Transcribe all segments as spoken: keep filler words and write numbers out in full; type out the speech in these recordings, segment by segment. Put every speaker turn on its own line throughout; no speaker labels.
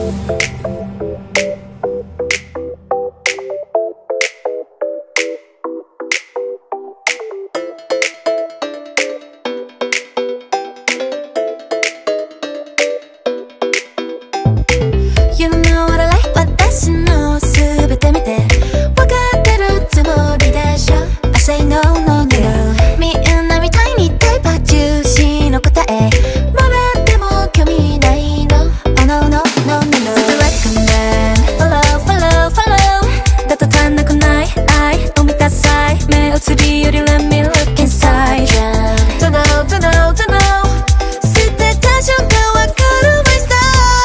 You know what I like 私のすべて見て分かってるつもりでしょ I say no no no no みんなみたいにタイパ重視の答えもらっても興味ないの Oh no no no no no ずっと recommend Follow follow follow だと足んなくない愛を満たさい目移りより Let me look inside Don't know don't know don't know 捨てた瞬間わかる my style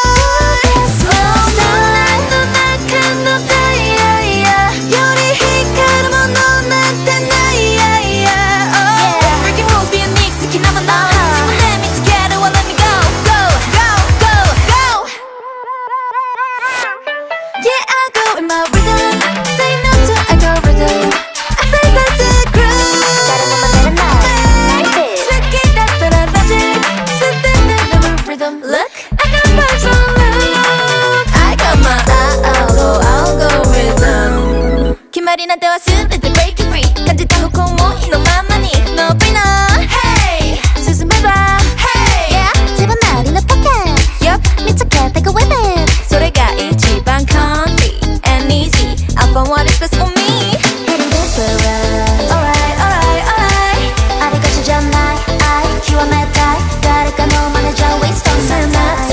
なんては全て break free 感じた方向も意のままに No brainer Hey 進めば Hey Yeah 自分なりのポケット Yup 見つけてく women それが一番 comfy and easy I found what is best for me Heading this way Alright alright alright ありがちじゃない愛極めたい誰かのマネージャー Waste on my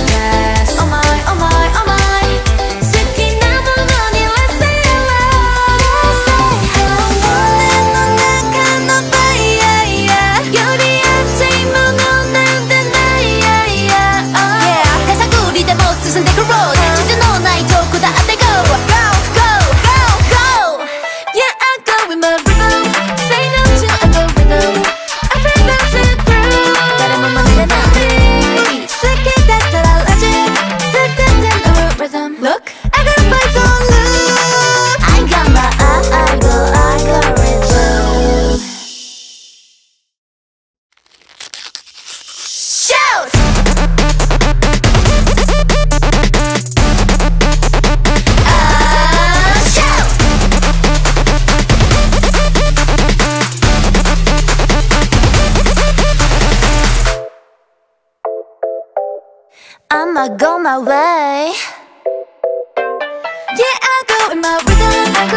time Oh my oh my oh my I'ma go my way Yeah, I go in my rhythm